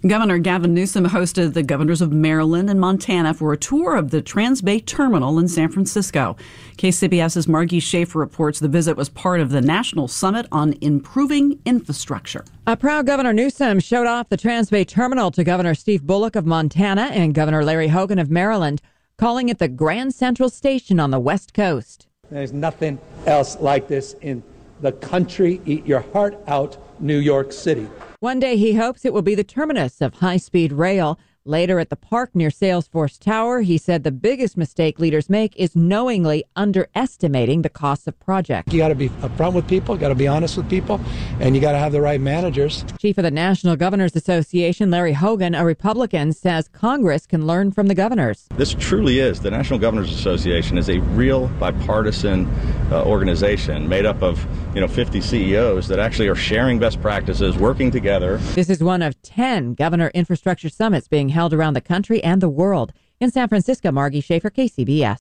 Governor Gavin Newsom hosted the governors of Maryland and Montana for a tour of the Transbay Terminal in San Francisco. KCBS's Margie Schaefer reports the visit was part of the National Summit on Improving Infrastructure. A proud Governor Newsom showed off the Transbay Terminal to Governor Steve Bullock of Montana and Governor Larry Hogan of Maryland, calling it the Grand Central Station on the West Coast. There's nothing else like this in the country. Eat your heart out, New York City. One day he hopes it will be the terminus of high-speed rail. Later at the park near Salesforce Tower, he said the biggest mistake leaders make is knowingly underestimating the costs of projects. You got to be upfront with people, got to be honest with people, and you got to have the right managers. Chief of the National Governors Association, Larry Hogan, a Republican, says Congress can learn from the governors. This truly is, the National Governors Association is a real bipartisan organization made up of 50 CEOs that actually are sharing best practices, working together. This is one of 10 governor infrastructure summits being held around the country and the world. In San Francisco, Margie Schaefer, KCBS.